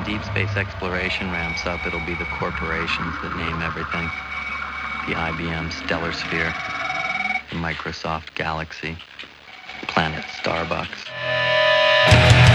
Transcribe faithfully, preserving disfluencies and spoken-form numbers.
deep space exploration ramps up, it'll be the corporations that name everything. The I B M Stellar Sphere, the Microsoft Galaxy, Planet Starbucks.